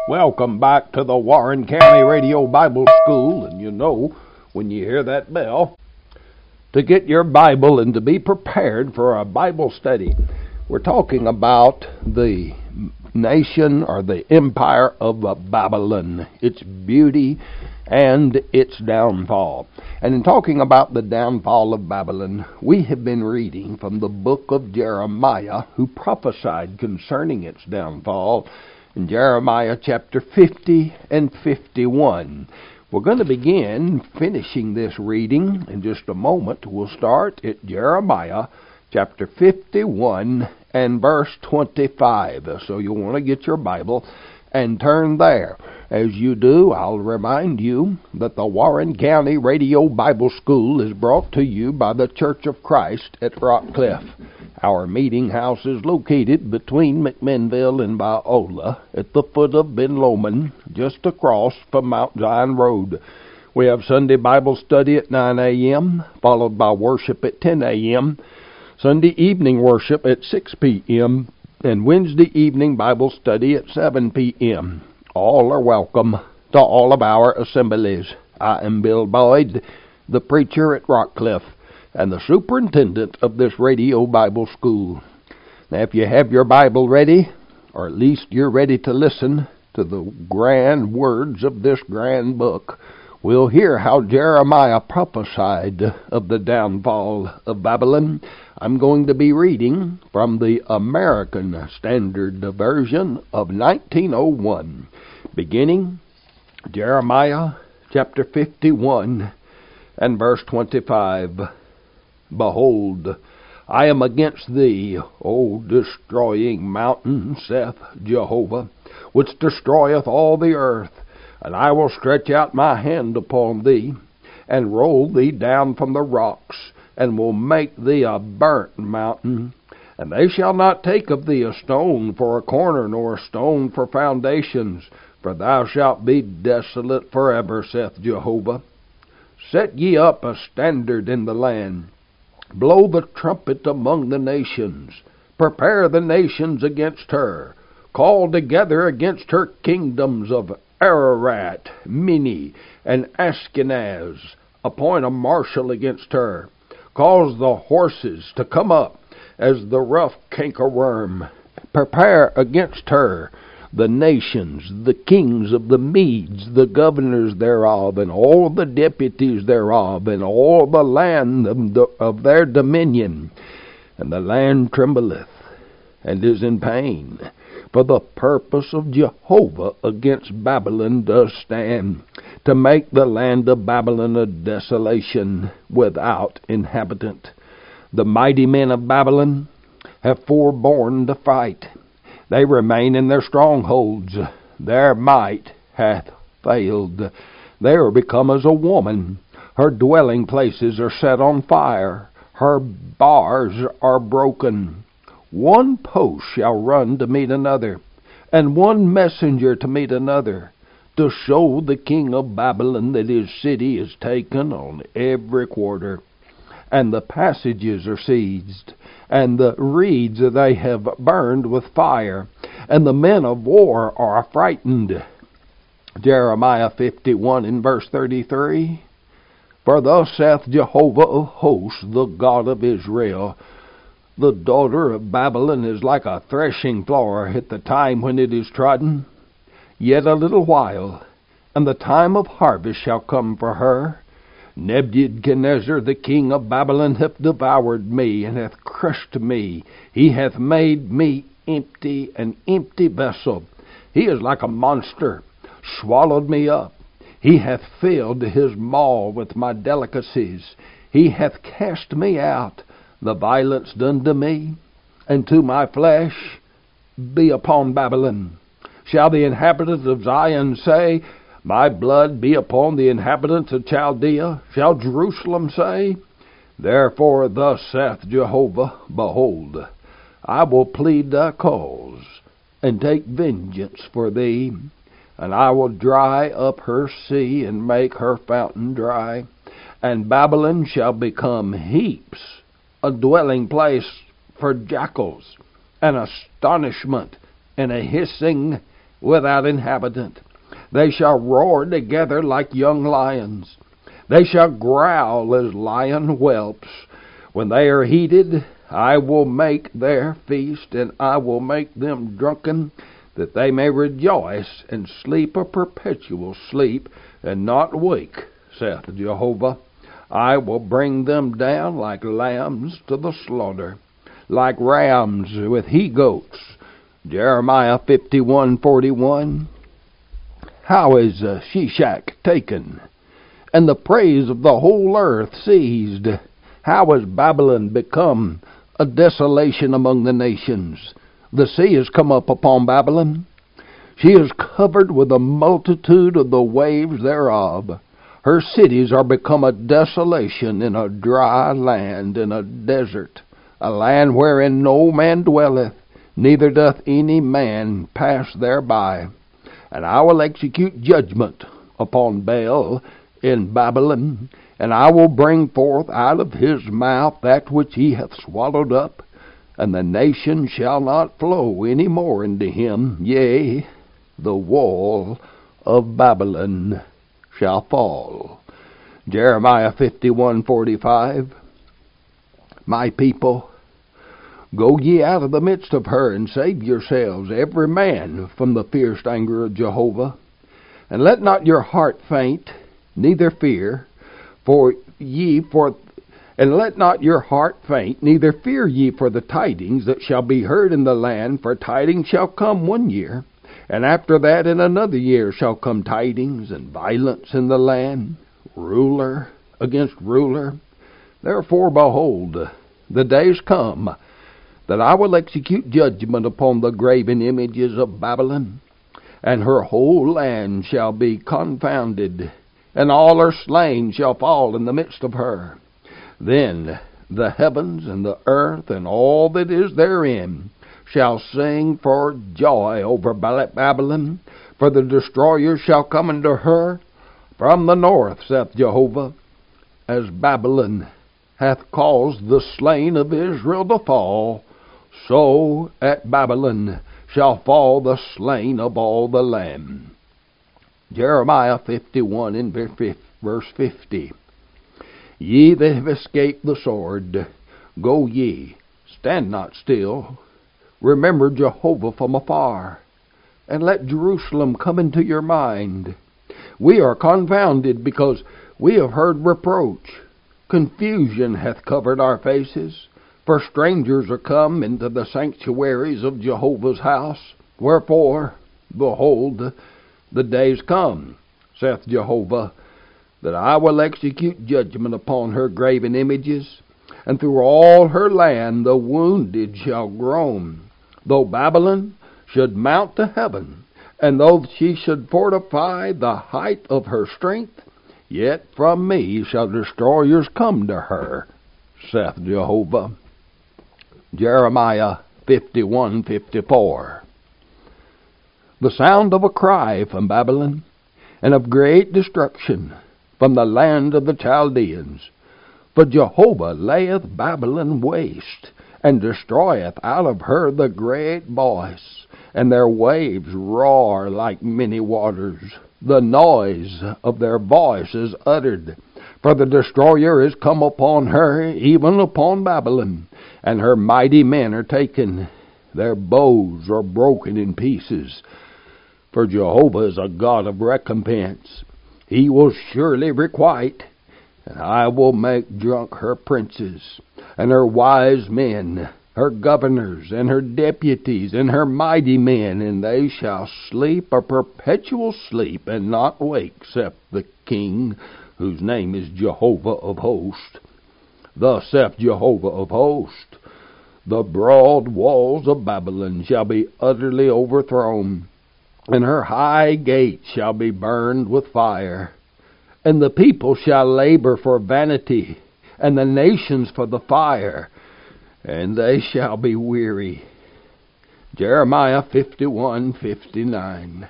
Welcome back to the Warren County Radio Bible School. And you know, when you hear that bell, to get your Bible and to be prepared for a Bible study. We're talking about the nation or the empire of Babylon, its beauty and its downfall. And in talking about the downfall of Babylon, we have been reading from the book of Jeremiah, who prophesied concerning its downfall in Jeremiah chapter 50 and 51. We're going to begin finishing this reading in just a moment. We'll start at Jeremiah chapter 51 and verse 25. So you'll want to get your Bible and turn there. As you do, I'll remind you that the Warren County Radio Bible School is brought to you by the Church of Christ at Rockcliffe. Our meeting house is located between McMinnville and Biola at the foot of Ben Lomond, just across from Mount Zion Road. We have Sunday Bible study at 9 a.m., followed by worship at 10 a.m., Sunday evening worship at 6 p.m., and Wednesday evening Bible study at 7 p.m. All are welcome to all of our assemblies. I am Bill Boyd, the preacher at Rockcliffe, and the superintendent of this radio Bible school. Now, if you have your Bible ready, or at least you're ready to listen to the grand words of this grand book, we'll hear how Jeremiah prophesied of the downfall of Babylon. I'm going to be reading from the American Standard Version of 1901, beginning Jeremiah chapter 51 and verse 25. Behold, I am against thee, O destroying mountain, saith Jehovah, which destroyeth all the earth, and I will stretch out my hand upon thee, and roll thee down from the rocks, and will make thee a burnt mountain. And they shall not take of thee a stone for a corner, nor a stone for foundations, for thou shalt be desolate forever, saith Jehovah. Set ye up a standard in the land. Blow the trumpet among the nations. Prepare the nations against her. Call together against her kingdoms of Ararat, Mini, and Ashkenaz. Appoint a marshal against her. Cause the horses to come up as the rough cankerworm. Prepare against her the nations, the kings of the Medes, the governors thereof, and all the deputies thereof, and all the land of their dominion. And the land trembleth, and is in pain. For the purpose of Jehovah against Babylon does stand, to make the land of Babylon a desolation without inhabitant. The mighty men of Babylon have forborne to fight. They remain in their strongholds. Their might hath failed. They are become as a woman. Her dwelling places are set on fire. Her bars are broken. One post shall run to meet another, and one messenger to meet another, to show the king of Babylon that his city is taken on every quarter. And the passages are seized, and the reeds they have burned with fire, and the men of war are affrighted. Jeremiah 51 in verse 33. For thus saith Jehovah of hosts, the God of Israel, the daughter of Babylon is like a threshing floor at the time when it is trodden. Yet a little while, and the time of harvest shall come for her. Nebuchadnezzar the king of Babylon hath devoured me, and hath crushed me. He hath made me empty, an empty vessel. He is like a monster, swallowed me up. He hath filled his maw with my delicacies. He hath cast me out. The violence done to me, and to my flesh, be upon Babylon. Shall the inhabitants of Zion say, my blood be upon the inhabitants of Chaldea? Shall Jerusalem say, therefore thus saith Jehovah, behold, I will plead thy cause, and take vengeance for thee, and I will dry up her sea, and make her fountain dry, and Babylon shall become heaps, a dwelling place for jackals, an astonishment, and a hissing, without inhabitant. They shall roar together like young lions. They shall growl as lion whelps. When they are heated, I will make their feast, and I will make them drunken, that they may rejoice and sleep a perpetual sleep, and not wake, saith Jehovah. I will bring them down like lambs to the slaughter, like rams with he-goats. Jeremiah 51:41. How is Shishak taken, and the praise of the whole earth seized? How has Babylon become a desolation among the nations? The sea has come up upon Babylon. She is covered with a multitude of the waves thereof. Her cities are become a desolation in a dry land, in a desert, a land wherein no man dwelleth, neither doth any man pass thereby. And I will execute judgment upon Baal in Babylon, and I will bring forth out of his mouth that which he hath swallowed up, and the nation shall not flow any more into him. Yea, the wall of Babylon shall fall. Jeremiah 51:45. My people, go ye out of the midst of her, and save yourselves, every man, from the fierce anger of Jehovah. And let not your heart faint, neither fear, and let not your heart faint, neither fear ye for the tidings that shall be heard in the land, for tidings shall come 1 year, and after that in another year shall come tidings and violence in the land, ruler against ruler. Therefore, behold, the days come that I will execute judgment upon the graven images of Babylon, and her whole land shall be confounded, and all her slain shall fall in the midst of her. Then the heavens and the earth and all that is therein shall sing for joy over Babylon, for the destroyer shall come unto her from the north, saith Jehovah. As Babylon hath caused the slain of Israel to fall, so at Babylon shall fall the slain of all the land. Jeremiah 51 in verse 50. Ye that have escaped the sword, go ye, stand not still. Remember Jehovah from afar, and let Jerusalem come into your mind. We are confounded because we have heard reproach. Confusion hath covered our faces, for strangers are come into the sanctuaries of Jehovah's house. Wherefore, behold, the days come, saith Jehovah, that I will execute judgment upon her graven images, and through all her land the wounded shall groan. Though Babylon should mount to heaven, and though she should fortify the height of her strength, yet from me shall destroyers come to her, saith Jehovah. Jeremiah 51:54. The sound of a cry from Babylon, and of great destruction from the land of the Chaldeans. For Jehovah layeth Babylon waste, and destroyeth out of her the great voice, and their waves roar like many waters. The noise of their voice is uttered, for the destroyer is come upon her, even upon Babylon, and her mighty men are taken. Their bows are broken in pieces. For Jehovah is a God of recompense. He will surely requite, and I will make drunk her princes, and her wise men, her governors, and her deputies, and her mighty men, and they shall sleep a perpetual sleep, and not wake, except the King, whose name is Jehovah of hosts. Thus saith Jehovah of hosts, the broad walls of Babylon shall be utterly overthrown, and her high gates shall be burned with fire. And the people shall labor for vanity, and the nations for the fire, and they shall be weary. Jeremiah 51:59.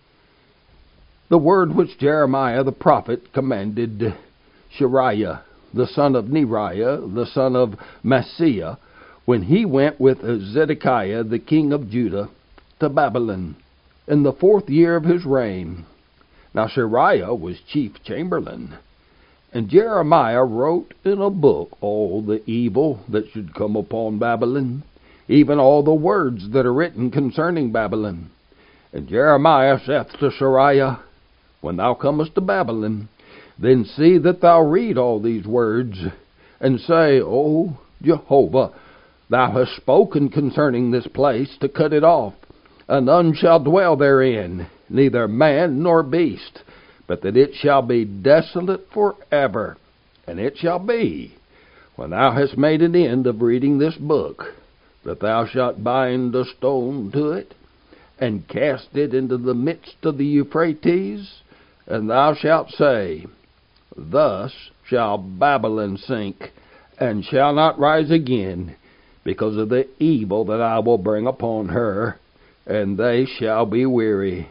The word which Jeremiah the prophet commanded Shariah, the son of Neriah, the son of Maaseiah, when he went with Zedekiah the king of Judah to Babylon. in the 4th year of his reign. Now Seraiah was chief chamberlain, and Jeremiah wrote in a book all the evil that should come upon Babylon, even all the words that are written concerning Babylon. And Jeremiah saith to Seraiah, When thou comest to Babylon, then see that thou read all these words, and say, O Jehovah, thou hast spoken concerning this place to cut it off, and none shall dwell therein, neither man nor beast, but that it shall be desolate forever. And it shall be, when thou hast made an end of reading this book, that thou shalt bind a stone to it, and cast it into the midst of the Euphrates, and thou shalt say, Thus shall Babylon sink, and shall not rise again, because of the evil that I will bring upon her, and they shall be weary.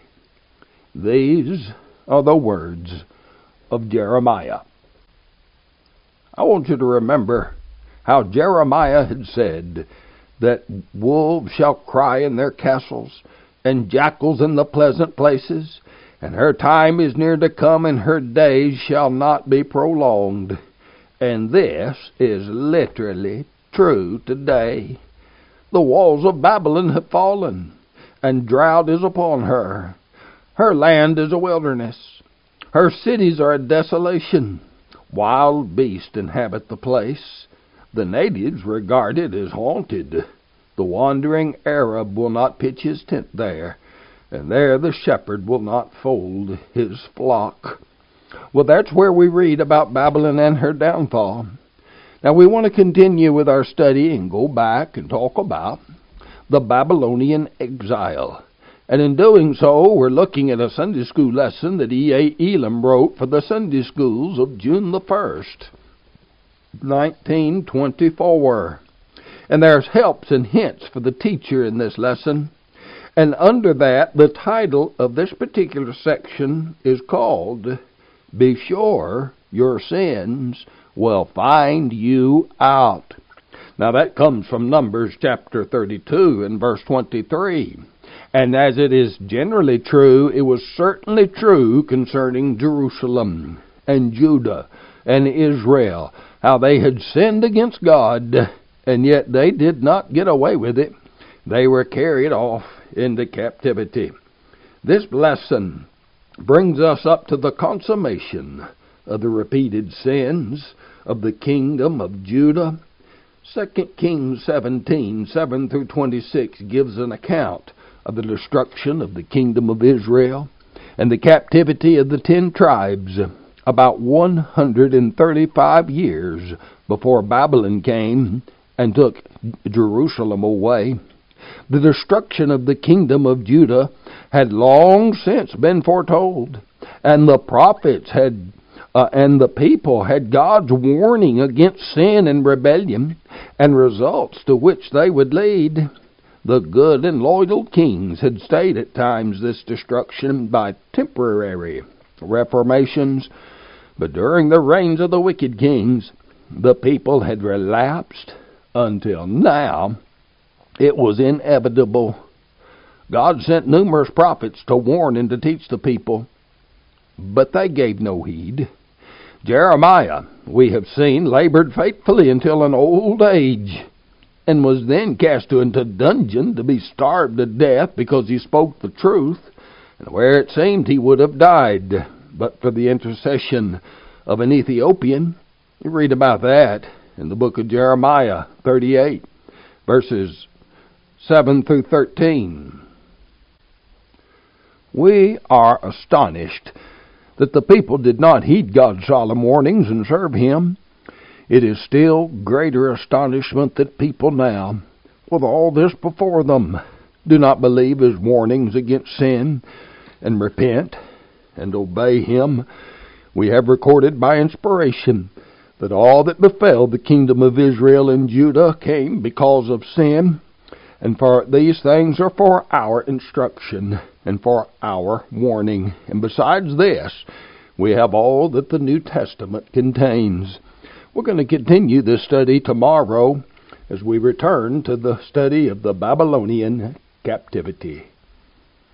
These are the words of Jeremiah. I want you to remember how Jeremiah had said that wolves shall cry in their castles, and jackals in the pleasant places, and her time is near to come, and her days shall not be prolonged. And this is literally true today. The walls of Babylon have fallen, and drought is upon her. Her land is a wilderness. Her cities are a desolation. Wild beasts inhabit the place. The natives regard it as haunted. The wandering Arab will not pitch his tent there, and there the shepherd will not fold his flock. Well, that's where we read about Babylon and her downfall. Now we want to continue with our study and go back and talk about the Babylonian exile. And in doing so, we're looking at a Sunday school lesson that E.A. Elam wrote for the Sunday schools of June the 1st, 1924. And there's helps and hints for the teacher in this lesson. And under that, the title of this particular section is called, Be Sure Your Sins Will Find You Out. Now that comes from Numbers chapter 32 and verse 23. And as it is generally true, it was certainly true concerning Jerusalem and Judah and Israel, how they had sinned against God, and yet they did not get away with it. They were carried off into captivity. This lesson brings us up to the consummation of the repeated sins of the kingdom of Judah. 2 Kings 17, 7 through 26 gives an account of the destruction of the kingdom of Israel and the captivity of the 10 tribes about 135 years before Babylon came and took Jerusalem away. The destruction of the kingdom of Judah had long since been foretold, and the prophets had and the people had God's warning against sin and rebellion and results to which they would lead. The good and loyal kings had stayed at times this destruction by temporary reformations, but during the reigns of the wicked kings, the people had relapsed until now. It was inevitable. God sent numerous prophets to warn and to teach the people, but they gave no heed. Jeremiah, we have seen, labored faithfully until an old age, and was then cast into dungeon to be starved to death because he spoke the truth, and where it seemed he would have died, but for the intercession of an Ethiopian. You read about that in the book of Jeremiah 38, verses 7 through 13. We are astonished that the people did not heed God's solemn warnings and serve Him. It is still greater astonishment that people now, with all this before them, do not believe His warnings against sin and repent and obey Him. We have recorded by inspiration that all that befell the kingdom of Israel and Judah came because of sin, and for these things are for our instruction and for our warning. And besides this, we have all that the New Testament contains. We're going to continue this study tomorrow as we return to the study of the Babylonian captivity.